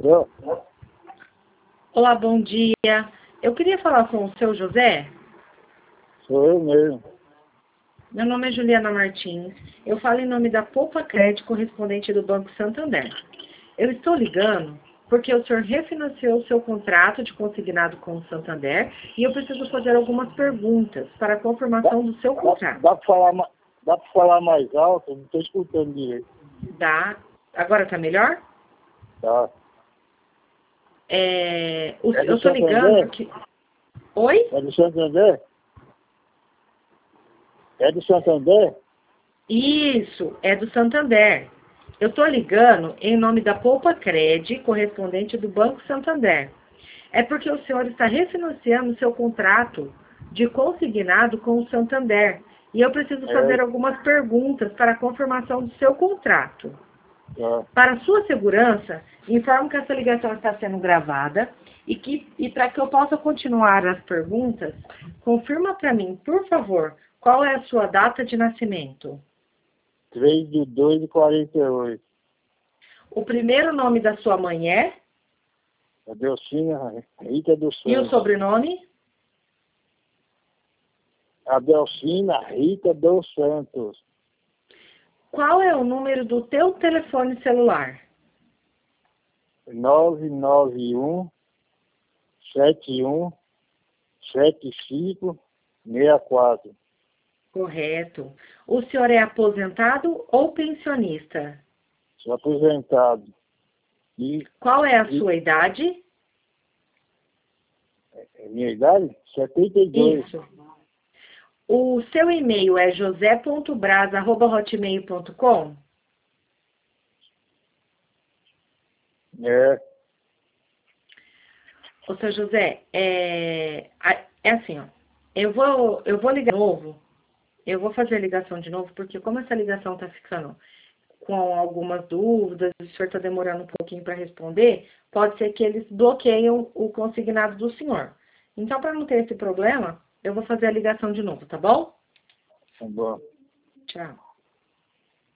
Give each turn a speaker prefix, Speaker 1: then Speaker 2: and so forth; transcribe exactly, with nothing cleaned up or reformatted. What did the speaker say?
Speaker 1: Eu?
Speaker 2: Olá, bom dia. Eu queria falar com o seu José.
Speaker 1: Sou eu mesmo.
Speaker 2: Meu nome é Juliana Martins. Eu falo em nome da Poupa Crédito, correspondente do Banco Santander. Eu estou ligando porque o senhor refinanciou o seu contrato de consignado com o Santander e eu preciso fazer algumas perguntas para a confirmação do seu
Speaker 1: Dá,
Speaker 2: contrato.
Speaker 1: dá para falar, ma- dá pra falar mais alto? Eu não estou escutando direito.
Speaker 2: Dá. Agora está melhor?
Speaker 1: Tá.
Speaker 2: É, o-
Speaker 1: É do
Speaker 2: eu estou ligando
Speaker 1: Santander?
Speaker 2: porque... Oi?
Speaker 1: É do Santander? É do Santander?
Speaker 2: Isso, é do Santander. Eu estou ligando em nome da Poupa Cred, correspondente do Banco Santander. É porque o senhor está refinanciando seu contrato de consignado com o Santander. E eu preciso fazer
Speaker 1: É,
Speaker 2: algumas perguntas para a confirmação do seu contrato.
Speaker 1: tá.
Speaker 2: Para sua segurança, informo que essa ligação está sendo gravada e, que, e para que eu possa continuar as perguntas, confirma para mim, por favor, qual é a sua data de nascimento.
Speaker 1: três de dois de quarenta e oito.
Speaker 2: O primeiro nome da sua mãe é?
Speaker 1: A Delcina Rita dos
Speaker 2: E o
Speaker 1: Santos.
Speaker 2: sobrenome?
Speaker 1: A Delcina Rita dos Santos.
Speaker 2: Qual é o número do teu telefone celular?
Speaker 1: nove nove um sete um sete cinco seis quatro.
Speaker 2: Correto. O senhor é aposentado ou pensionista?
Speaker 1: Sou aposentado. E,
Speaker 2: Qual é a
Speaker 1: e
Speaker 2: sua idade?
Speaker 1: é minha idade? setenta e dois.
Speaker 2: Isso. O seu e-mail é josé ponto braz arroba hotmail ponto com?
Speaker 1: É.
Speaker 2: Ô, seu José, é, a- é assim, ó. Eu vou, eu vou ligar de novo. Eu vou fazer a ligação de novo, porque como essa ligação tá ficando com algumas dúvidas, o senhor está demorando um pouquinho para responder, pode ser que eles bloqueiem o consignado do senhor. Então, para não ter esse problema, eu vou fazer a ligação de novo, tá bom?
Speaker 1: Tá bom.
Speaker 2: Tchau.